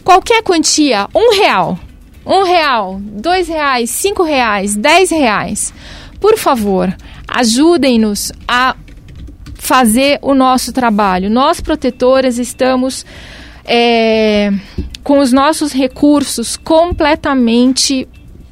qualquer quantia, R$1, R$2, R$5, R$10, por favor, ajudem-nos a fazer o nosso trabalho. Nós, protetoras, estamos com os nossos recursos completamente...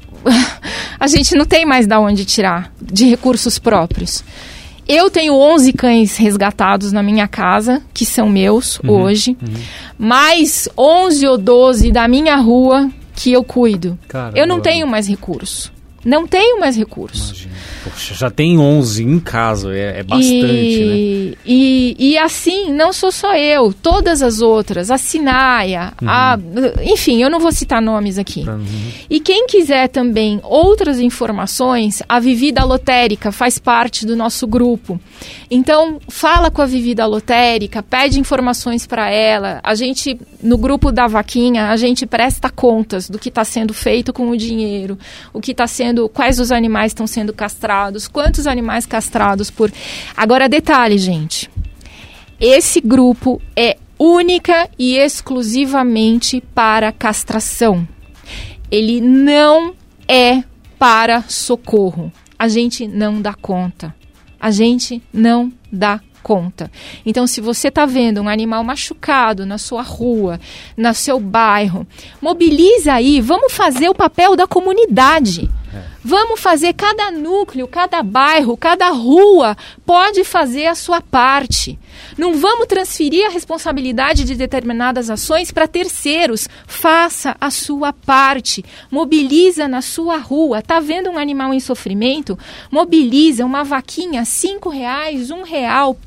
A gente não tem mais de onde tirar de recursos próprios. Eu tenho 11 cães resgatados na minha casa, que são meus hoje, mais 11 ou 12 da minha rua que eu cuido. Caramba. Eu não tenho mais recurso. Não tenho mais recurso. Imagina. Poxa, já tem 11 em casa, é bastante, né? E assim, não sou só eu, todas as outras, a Sinaia, enfim, eu não vou citar nomes aqui. E quem quiser também outras informações, a Vivi da Lotérica faz parte do nosso grupo. Então, fala com a Vivi da Lotérica, pede informações para ela. A gente, no grupo da Vaquinha, a gente presta contas do que está sendo feito com o dinheiro, o que está sendo, quais os animais estão sendo castrados, quantos animais castrados por... Agora, detalhe, gente. Esse grupo é única e exclusivamente para castração. Ele não é para socorro. A gente não dá conta. A gente não dá conta. Então, se você está vendo um animal machucado na sua rua, no seu bairro, mobiliza aí, vamos fazer o papel da comunidade. Vamos fazer, cada núcleo, cada bairro, cada rua pode fazer a sua parte. Não vamos transferir a responsabilidade de determinadas ações para terceiros. Faça a sua parte. Mobiliza na sua rua. Está vendo um animal em sofrimento? Mobiliza uma vaquinha, R$5, R$1.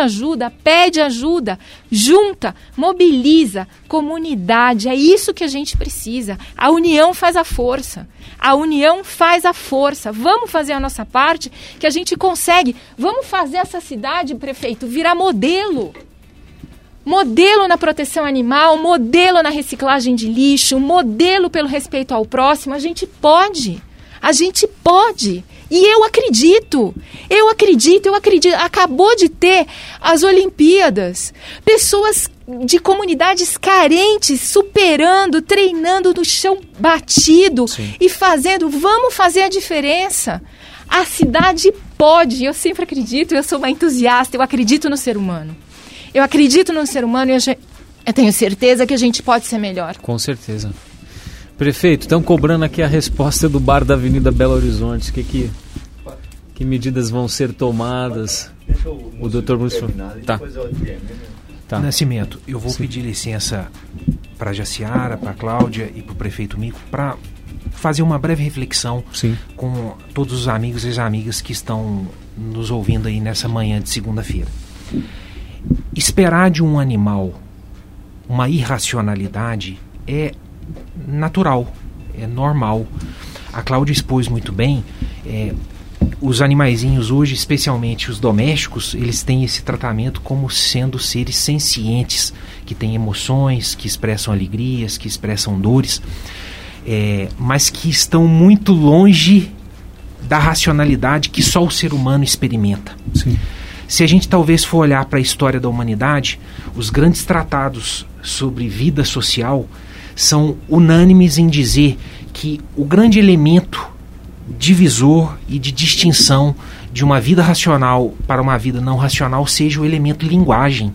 Pede ajuda. Junta, mobiliza, comunidade. É isso que a gente precisa. A união faz a força. A união faz a força. Vamos fazer a nossa parte que a gente consegue. Vamos fazer essa cidade, prefeito, virar modelo. Modelo na proteção animal, modelo na reciclagem de lixo, modelo pelo respeito ao próximo. A gente pode. A gente pode. E eu acredito. Acabou de ter as Olimpíadas. Pessoas de comunidades carentes, superando, treinando no chão batido. Sim. E fazendo, vamos fazer a diferença. A cidade pode, eu sempre acredito, eu sou uma entusiasta, eu acredito no ser humano. Eu acredito no ser humano e eu tenho certeza que a gente pode ser melhor. Com certeza. Prefeito, estão cobrando aqui a resposta do bar da Avenida Belo Horizonte. Que medidas vão ser tomadas? O doutor Múcio. Tá. Nascimento, eu vou pedir licença para a Jaciara, para a Cláudia e para o prefeito Mico para fazer uma breve reflexão com todos os amigos e as amigas que estão nos ouvindo aí nessa manhã de segunda-feira. Esperar de um animal uma irracionalidade é natural, é normal. A Cláudia expôs muito bem, os animaizinhos hoje, especialmente os domésticos, eles têm esse tratamento como sendo seres sencientes, que têm emoções, que expressam alegrias, que expressam dores, mas que estão muito longe da racionalidade que só o ser humano experimenta. Sim. Se a gente talvez for olhar para a história da humanidade, os grandes tratados sobre vida social são unânimes em dizer que o grande elemento divisor e de distinção de uma vida racional para uma vida não racional seja o elemento linguagem.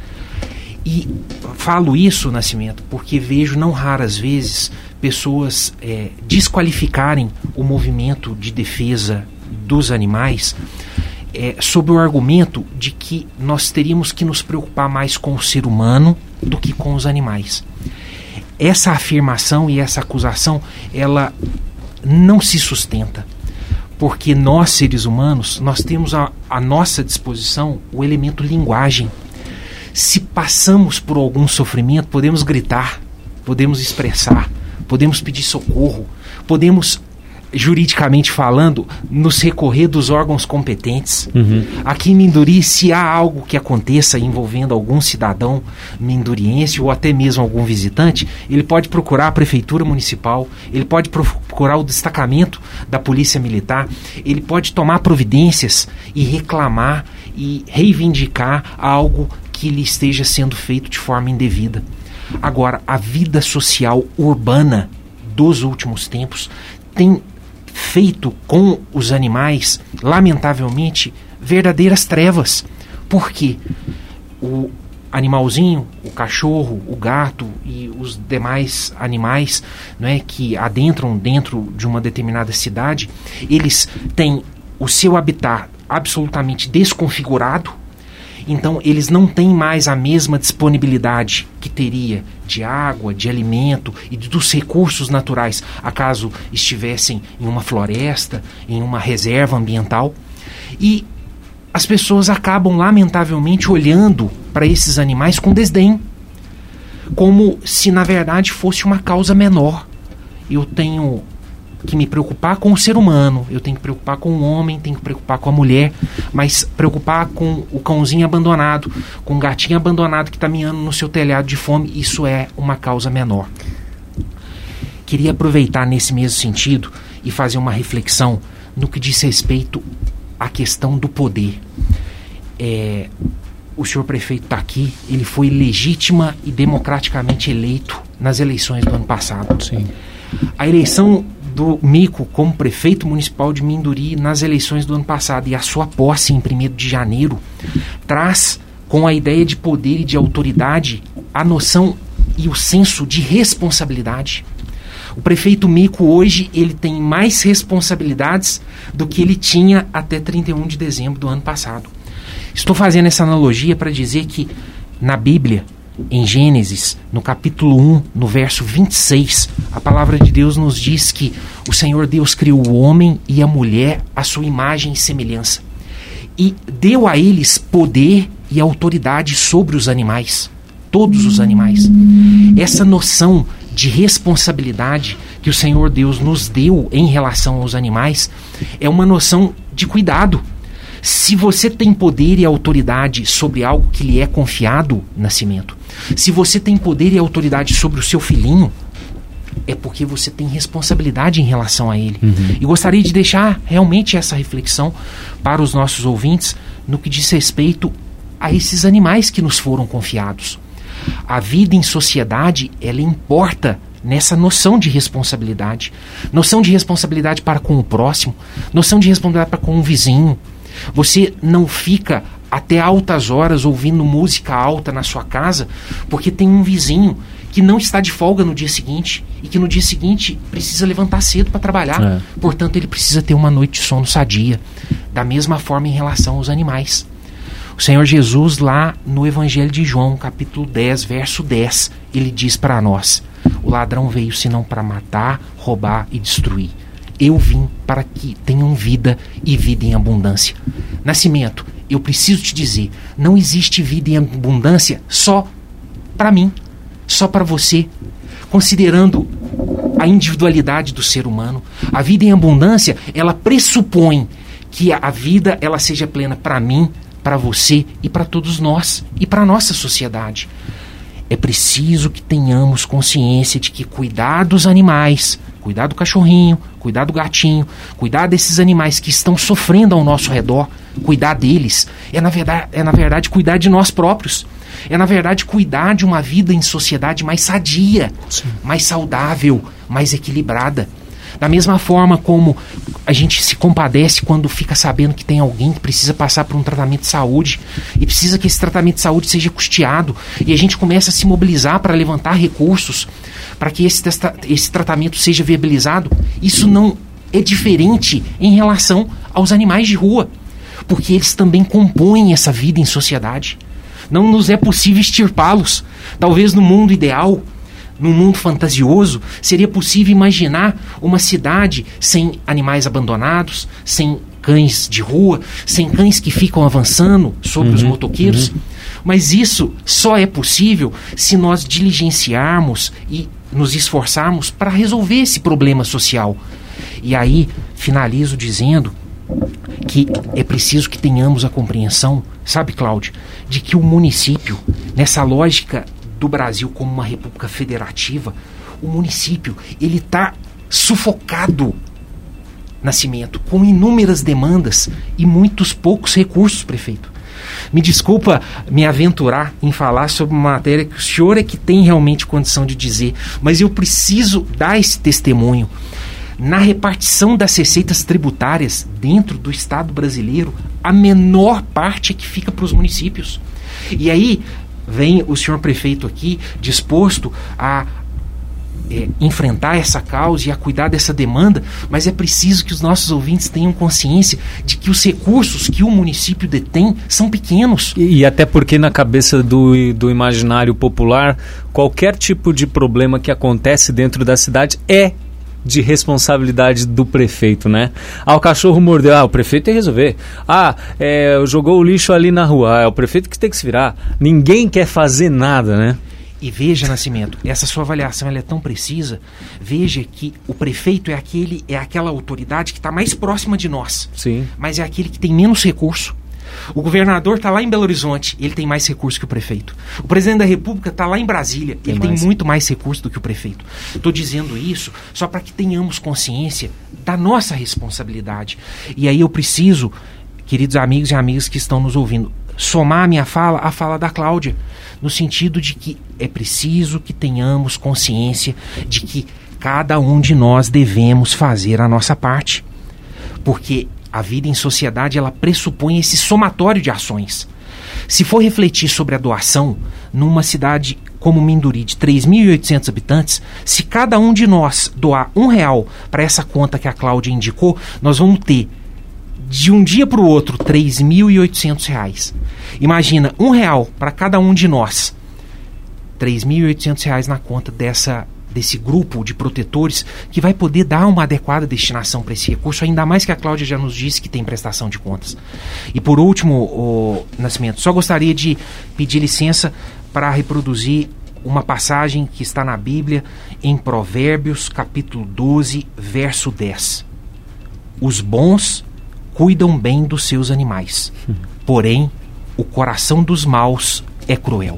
E falo isso, Nascimento, porque vejo não raras vezes pessoas desqualificarem o movimento de defesa dos animais sob o argumento de que nós teríamos que nos preocupar mais com o ser humano do que com os animais. Essa afirmação e essa acusação, ela não se sustenta, porque nós, seres humanos, nós temos à nossa disposição o elemento linguagem. Se passamos por algum sofrimento, podemos gritar, podemos expressar, podemos pedir socorro, podemos, juridicamente falando, nos recorrer dos órgãos competentes. Aqui em Minduri, se há algo que aconteça envolvendo algum cidadão minduriense ou até mesmo algum visitante, ele pode procurar a prefeitura municipal, ele pode procurar o destacamento da polícia militar, ele pode tomar providências e reclamar e reivindicar algo que lhe esteja sendo feito de forma indevida. Agora, a vida social urbana dos últimos tempos tem feito com os animais, lamentavelmente, verdadeiras trevas. Por quê? O animalzinho, o cachorro, o gato e os demais animais, não é, que adentram dentro de uma determinada cidade, eles têm o seu habitat absolutamente desconfigurado. Então eles não têm mais a mesma disponibilidade que teria de água, de alimento e dos recursos naturais, acaso estivessem em uma floresta, em uma reserva ambiental. E as pessoas acabam, lamentavelmente, olhando para esses animais com desdém, como se na verdade fosse uma causa menor. Eu tenho que me preocupar com o ser humano, eu tenho que preocupar com o homem, tenho que preocupar com a mulher, mas preocupar com o cãozinho abandonado, com o gatinho abandonado que está miando no seu telhado de fome, isso é uma causa menor. Queria aproveitar nesse mesmo sentido e fazer uma reflexão no que diz respeito à questão do poder. O senhor prefeito está aqui, ele foi legítima e democraticamente eleito nas eleições do ano passado. Sim. A eleição do Mico como prefeito municipal de Minduri nas eleições do ano passado e a sua posse em 1º de janeiro traz, com a ideia de poder e de autoridade, a noção e o senso de responsabilidade. O prefeito Mico hoje ele tem mais responsabilidades do que ele tinha até 31 de dezembro do ano passado. Estou fazendo essa analogia para dizer que na Bíblia, em Gênesis, no capítulo 1, no verso 26, a palavra de Deus nos diz que o Senhor Deus criou o homem e a mulher à sua imagem e semelhança e deu a eles poder e autoridade sobre os animais, todos os animais. Essa noção de responsabilidade que o Senhor Deus nos deu em relação aos animais é uma noção de cuidado. Se você tem poder e autoridade sobre algo que lhe é confiado, Nascimento, se você tem poder e autoridade sobre o seu filhinho, é porque você tem responsabilidade em relação a ele. E gostaria de deixar realmente essa reflexão para os nossos ouvintes no que diz respeito a esses animais que nos foram confiados. A vida em sociedade, ela importa nessa noção de responsabilidade. Noção de responsabilidade para com o próximo, noção de responsabilidade para com o vizinho. Você não fica até altas horas ouvindo música alta na sua casa porque tem um vizinho que não está de folga no dia seguinte e que no dia seguinte precisa levantar cedo para trabalhar. Portanto, ele precisa ter uma noite de sono sadia. Da mesma forma em relação aos animais. O Senhor Jesus, lá no Evangelho de João, capítulo 10, verso 10, ele diz para nós: o ladrão veio senão para matar, roubar e destruir. Eu vim para que tenham vida e vida em abundância. Nascimento, eu preciso te dizer, não existe vida em abundância só para mim, só para você. Considerando a individualidade do ser humano, a vida em abundância, ela pressupõe que a vida ela seja plena para mim, para você e para todos nós e para a nossa sociedade. É preciso que tenhamos consciência de que cuidar dos animais, cuidar do cachorrinho, cuidar do gatinho, cuidar desses animais que estão sofrendo ao nosso redor, cuidar deles, é na verdade cuidar de nós próprios. É na verdade cuidar de uma vida em sociedade mais sadia, mais saudável, mais equilibrada. Da mesma forma como a gente se compadece quando fica sabendo que tem alguém que precisa passar por um tratamento de saúde e precisa que esse tratamento de saúde seja custeado, e a gente começa a se mobilizar para levantar recursos para que esse tratamento seja viabilizado, isso não é diferente em relação aos animais de rua, porque eles também compõem essa vida em sociedade. Não nos é possível extirpá-los. Talvez no mundo ideal, num mundo fantasioso, seria possível imaginar uma cidade sem animais abandonados, sem cães de rua, sem cães que ficam avançando sobre os motoqueiros. Mas isso só é possível se nós diligenciarmos e nos esforçarmos para resolver esse problema social. E aí, finalizo dizendo que é preciso que tenhamos a compreensão, sabe, Cláudio, de que o município, nessa lógica do Brasil como uma república federativa, o município, ele está sufocado, Nascimento, com inúmeras demandas e muitos poucos recursos, prefeito. Me desculpa me aventurar em falar sobre uma matéria que o senhor é que tem realmente condição de dizer, mas eu preciso dar esse testemunho. Na repartição das receitas tributárias dentro do Estado brasileiro, a menor parte é que fica para os municípios. E aí vem o senhor prefeito aqui disposto a enfrentar essa causa e a cuidar dessa demanda, mas é preciso que os nossos ouvintes tenham consciência de que os recursos que o município detém são pequenos. E até porque na cabeça do imaginário popular, qualquer tipo de problema que acontece dentro da cidade é de responsabilidade do prefeito, né? O cachorro mordeu, o prefeito tem que resolver. Jogou o lixo ali na rua, é o prefeito que tem que se virar. Ninguém quer fazer nada, né? E veja, Nascimento, essa sua avaliação ela é tão precisa. Veja que o prefeito é aquela autoridade que está mais próxima de nós. Sim. Mas é aquele que tem menos recurso. O governador está lá em Belo Horizonte, ele tem mais recurso que o prefeito. O presidente da República está lá em Brasília, ele tem muito mais recurso do que o prefeito. Estou dizendo isso só para que tenhamos consciência da nossa responsabilidade. E aí eu preciso, queridos amigos e amigas que estão nos ouvindo, somar a minha fala à fala da Cláudia, no sentido de que é preciso que tenhamos consciência de que cada um de nós devemos fazer a nossa parte. Porque a vida em sociedade, ela pressupõe esse somatório de ações. Se for refletir sobre a doação, numa cidade como Minduri, de 3.800 habitantes, se cada um de nós doar R$1 para essa conta que a Cláudia indicou, nós vamos ter, de um dia para o outro, R$3.800. Imagina, R$1 para cada um de nós. R$3.800 na conta desse grupo de protetores que vai poder dar uma adequada destinação para esse recurso, ainda mais que a Cláudia já nos disse que tem prestação de contas. E por último, Nascimento, só gostaria de pedir licença para reproduzir uma passagem que está na Bíblia, em Provérbios, capítulo 12, verso 10. Os bons cuidam bem dos seus animais, porém o coração dos maus é cruel.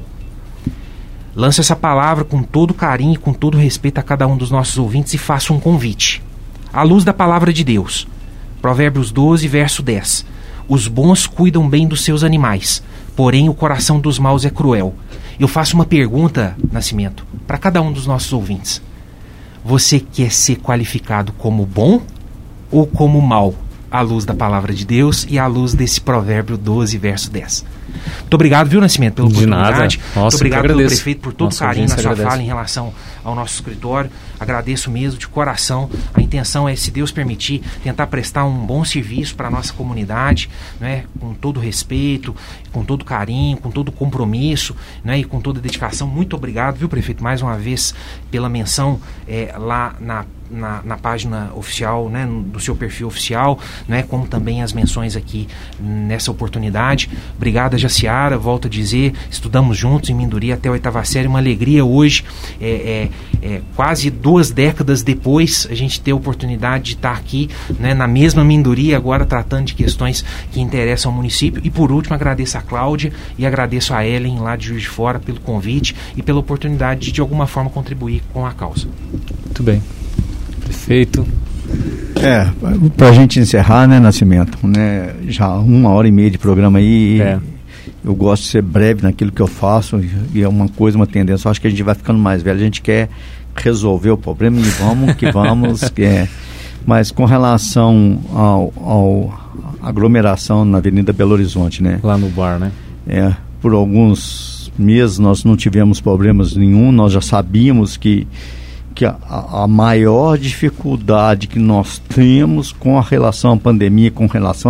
Lanço essa palavra com todo carinho e com todo respeito a cada um dos nossos ouvintes e faço um convite. À luz da palavra de Deus, Provérbios 12, verso 10. Os bons cuidam bem dos seus animais, porém o coração dos maus é cruel. Eu faço uma pergunta, Nascimento, para cada um dos nossos ouvintes. Você quer ser qualificado como bom ou como mal? À luz da palavra de Deus e à luz desse Provérbio 12, verso 10. Muito obrigado, viu, Nascimento, pela oportunidade. Muito obrigado pelo prefeito por todo o carinho na sua fala em relação ao nosso escritório. Agradeço mesmo de coração. A intenção é, se Deus permitir, tentar prestar um bom serviço para a nossa comunidade, né, com todo respeito, com todo carinho, com todo compromisso, né, e com toda dedicação. Muito obrigado, viu, prefeito, mais uma vez pela menção lá na página oficial, né, do seu perfil oficial, né, como também as menções aqui nessa oportunidade. Obrigado, Jaciara, volto a dizer, estudamos juntos em Minduri até a 8ª série, uma alegria hoje, quase 2 décadas depois, a gente ter a oportunidade de estar aqui, né, na mesma Minduri, agora tratando de questões que interessam ao município. E por último, agradeço a Cláudia e agradeço a Ellen lá de Juiz de Fora pelo convite e pela oportunidade de alguma forma contribuir com a causa. Muito bem. Prefeito. Para a gente encerrar, né, Nascimento, né, já 1h30 de programa aí, eu gosto de ser breve naquilo que eu faço, e é uma tendência, eu acho que a gente vai ficando mais velho, a gente quer resolver o problema e vamos que vamos, mas com relação ao aglomeração na Avenida Belo Horizonte, né? Lá no bar, né? Por alguns meses nós não tivemos problemas nenhum, nós já sabíamos que a maior dificuldade que nós temos com a relação à pandemia, com relação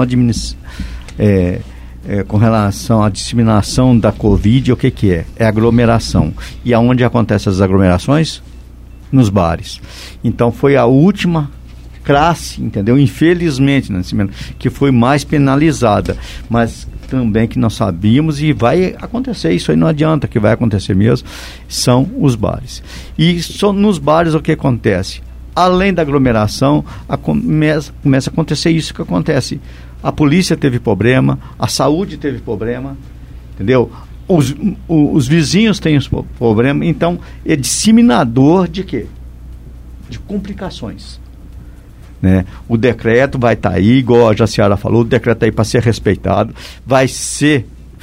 à disseminação da Covid, o que é? É aglomeração. E aonde acontecem as aglomerações? Nos bares. Então foi a última classe, entendeu? Infelizmente, Nascimento, que foi mais penalizada, mas também que nós sabíamos, e vai acontecer, isso aí não adianta, que vai acontecer mesmo, são os bares. E só nos bares o que acontece? Além da aglomeração, começa a acontecer isso que acontece. A polícia teve problema, a saúde teve problema, entendeu? Os vizinhos têm problema, então é disseminador de quê? De complicações. Né? O decreto vai estar aí, igual a Jaciara falou, o decreto está aí para ser respeitado, vai ser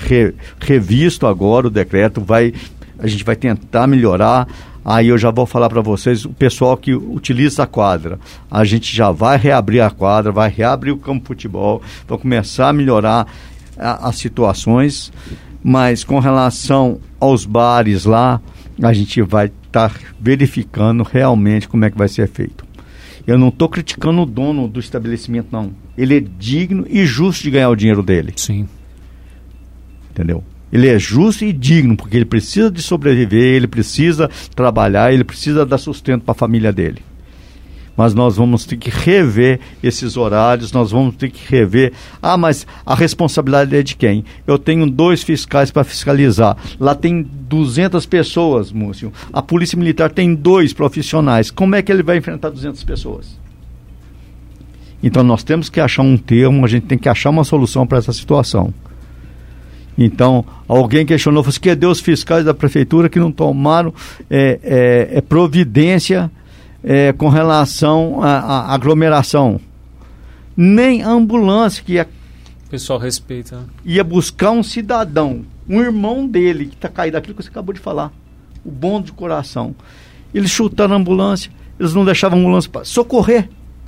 revisto agora o decreto, a gente vai tentar melhorar. Aí eu já vou falar para vocês, o pessoal que utiliza a quadra, a gente já vai reabrir a quadra, vai reabrir o campo de futebol, vai começar a melhorar as situações, mas com relação aos bares lá, a gente vai estar verificando realmente como é que vai ser feito. Eu não estou criticando o dono do estabelecimento, não. Ele é digno e justo de ganhar o dinheiro dele. Sim. Entendeu? Ele é justo e digno, porque ele precisa de sobreviver, ele precisa trabalhar, ele precisa dar sustento para a família dele. Mas nós vamos ter que rever esses horários, nós vamos ter que rever... mas a responsabilidade é de quem? Eu tenho 2 fiscais para fiscalizar. Lá tem 200 pessoas, Múcio. A Polícia Militar tem 2 profissionais. Como é que ele vai enfrentar 200 pessoas? Então nós temos que achar um termo, a gente tem que achar uma solução para essa situação. Então, alguém questionou, falou assim, cadê os fiscais da prefeitura que não tomaram providência com relação à aglomeração? Nem a ambulância que o pessoal respeita, né? Ia buscar um cidadão, um irmão dele que está caído, aquilo que você acabou de falar, o bom de coração. Eles chutaram a ambulância, eles não deixavam a ambulância para socorrer.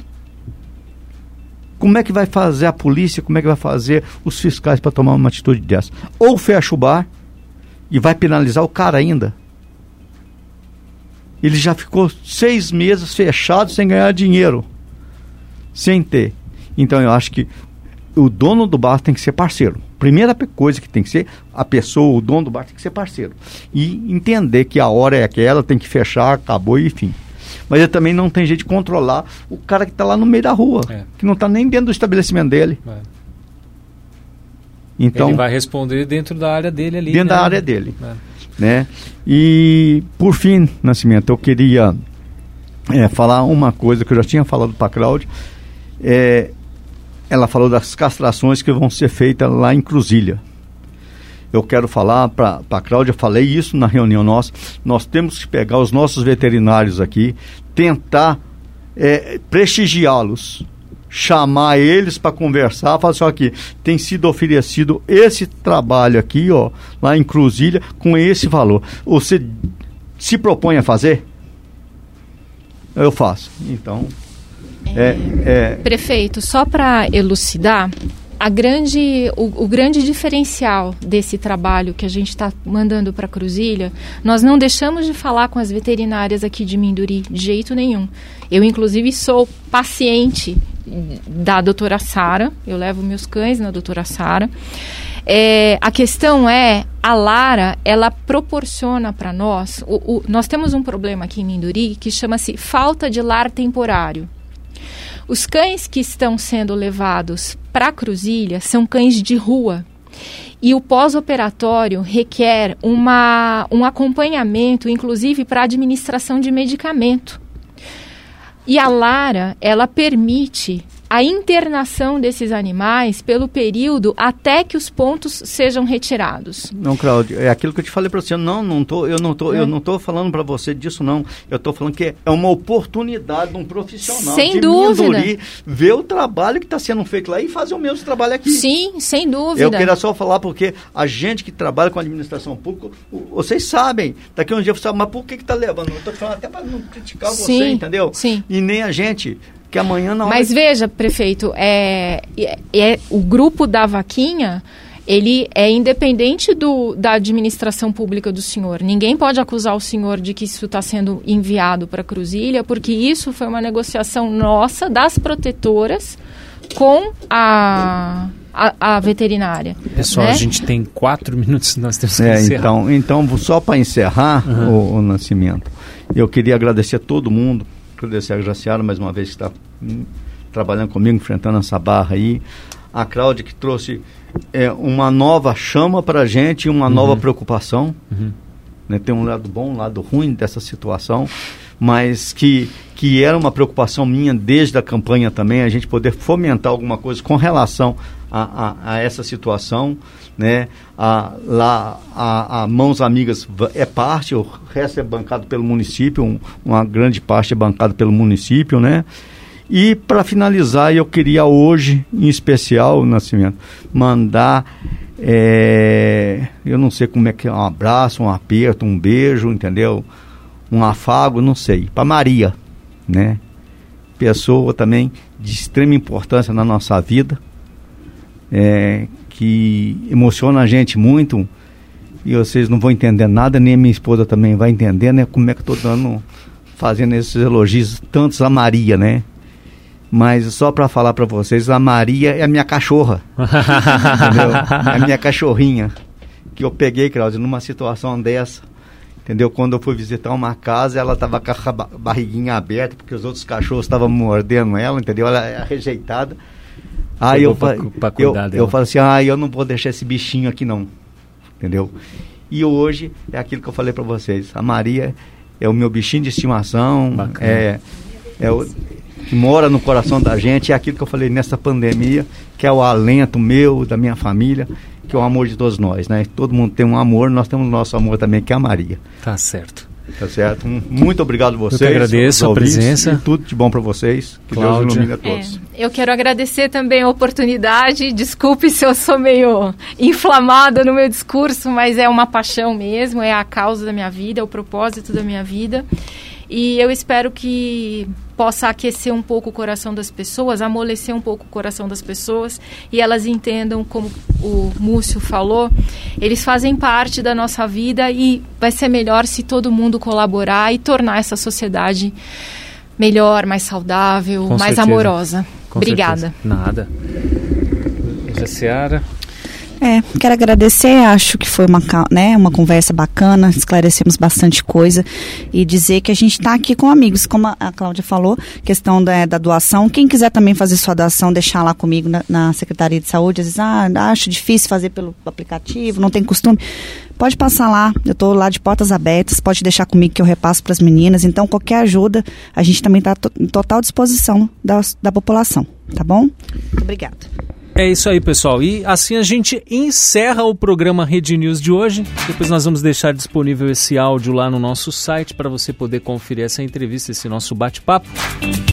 Como é que vai fazer a polícia, como é que vai fazer os fiscais para tomar uma atitude dessa? Ou fecha o bar e vai penalizar o cara ainda. Ele já ficou 6 meses fechado sem ganhar dinheiro, sem ter. Então eu acho que o dono do bar tem que ser parceiro. Primeira coisa que tem que ser, a pessoa, o dono do bar tem que ser parceiro. E entender que a hora é aquela, tem que fechar, acabou e enfim. Mas ele também não tem jeito de controlar o cara que está lá no meio da rua, que não está nem dentro do estabelecimento dele. Então, ele vai responder dentro da área dele ali. Dentro da área dele. Né? E, por fim, Nascimento, eu queria falar uma coisa que eu já tinha falado para a Cláudia. Ela falou das castrações que vão ser feitas lá em Cruzília. Eu quero falar para a Cláudia, falei isso na reunião nossa, nós temos que pegar os nossos veterinários aqui, tentar prestigiá-los, chamar eles para conversar, falar assim, aqui, tem sido oferecido esse trabalho aqui, ó, lá em Cruzília, com esse valor. Você se propõe a fazer? Eu faço. Então, Prefeito, só para elucidar, o grande diferencial desse trabalho que a gente está mandando para Cruzília, nós não deixamos de falar com as veterinárias aqui de Minduri, de jeito nenhum. Eu, inclusive, sou paciente da doutora Sara, eu levo meus cães na doutora Sara. A questão a Lara, ela proporciona para nós, nós temos um problema aqui em Minduri que chama-se falta de lar temporário. Os cães que estão sendo levados para Cruzília são cães de rua. E o pós-operatório requer um acompanhamento, inclusive para administração de medicamento. E a Lara, ela permite a internação desses animais pelo período até que os pontos sejam retirados. Não, Cláudio, é aquilo que eu te falei para você. Eu não tô falando para você disso, não. Eu estou falando que é uma oportunidade de um profissional sem dúvida Minduri ver o trabalho que está sendo feito lá e fazer o mesmo trabalho aqui. Sim, sem dúvida. Eu queria só falar porque a gente que trabalha com administração pública, vocês sabem, daqui a um dia você sabe, mas por que está levando? Eu estou falando até para não criticar você, entendeu? Sim. E nem a gente... que amanhã não. Mas veja, prefeito, o grupo da vaquinha, ele é independente da administração pública do senhor. Ninguém pode acusar o senhor de que isso está sendo enviado para Cruzília, porque isso foi uma negociação nossa, das protetoras, com a veterinária. Pessoal, né? A gente tem 4 minutos, nós temos que encerrar. Então, só para encerrar, o Nascimento, eu queria agradecer a todo mundo, agradecer a Graciara mais uma vez que está trabalhando comigo, enfrentando essa barra aí, a Cláudia que trouxe uma nova chama para a gente, uma nova preocupação, né? Tem um lado bom, um lado ruim dessa situação, mas que era uma preocupação minha desde a campanha também, a gente poder fomentar alguma coisa com relação a essa situação, né? A Mãos Amigas é parte, o resto é bancado pelo município, uma grande parte é bancado pelo município, né? E para finalizar, eu queria hoje, em especial, Nascimento, mandar Eu não sei como é que é, um abraço, um aperto, um beijo, entendeu? Um afago, não sei. Para Maria, né? Pessoa também de extrema importância na nossa vida, que emociona a gente muito, e vocês não vão entender nada, nem a minha esposa também vai entender, né? Como é que eu estou fazendo esses elogios tantos a Maria, né? Mas só para falar para vocês, a Maria é a minha cachorra, entendeu? É a minha cachorrinha, que eu peguei, Cláudio, numa situação dessa, entendeu? Quando eu fui visitar uma casa, ela estava com a barriguinha aberta, porque os outros cachorros estavam mordendo ela, entendeu? Ela é rejeitada. Aí eu falei assim, eu não vou deixar esse bichinho aqui não, entendeu? E hoje é aquilo que eu falei para vocês, a Maria é o meu bichinho de estimação, que mora no coração da gente, é aquilo que eu falei nessa pandemia, que é o alento meu, da minha família, que é o amor de todos nós, né? Todo mundo tem um amor, nós temos o nosso amor também, que é a Maria. Tá certo. Tá certo. Muito obrigado a vocês. Eu que agradeço a presença. E tudo de bom para vocês. Que Cláudia. Deus ilumine a todos. Eu quero agradecer também a oportunidade. Desculpe se eu sou meio inflamada no meu discurso, mas é uma paixão mesmo, é a causa da minha vida, é o propósito da minha vida. E eu espero que possa aquecer um pouco o coração das pessoas, amolecer um pouco o coração das pessoas, e elas entendam, como o Múcio falou, eles fazem parte da nossa vida, e vai ser melhor se todo mundo colaborar e tornar essa sociedade melhor, mais saudável, com mais certeza. Amorosa. Com Obrigada. Certeza. Nada. Seara. Quero agradecer, acho que foi uma conversa bacana, esclarecemos bastante coisa, e dizer que a gente está aqui com amigos, como a Cláudia falou, questão da doação. Quem quiser também fazer sua doação, deixar lá comigo na Secretaria de Saúde, às vezes, acho difícil fazer pelo aplicativo, não tem costume, pode passar lá, eu estou lá de portas abertas, pode deixar comigo que eu repasso para as meninas. Então qualquer ajuda, a gente também está em total disposição da população, tá bom? Muito obrigada. É isso aí, pessoal. E assim a gente encerra o programa Rede News de hoje. Depois nós vamos deixar disponível esse áudio lá no nosso site para você poder conferir essa entrevista, esse nosso bate-papo.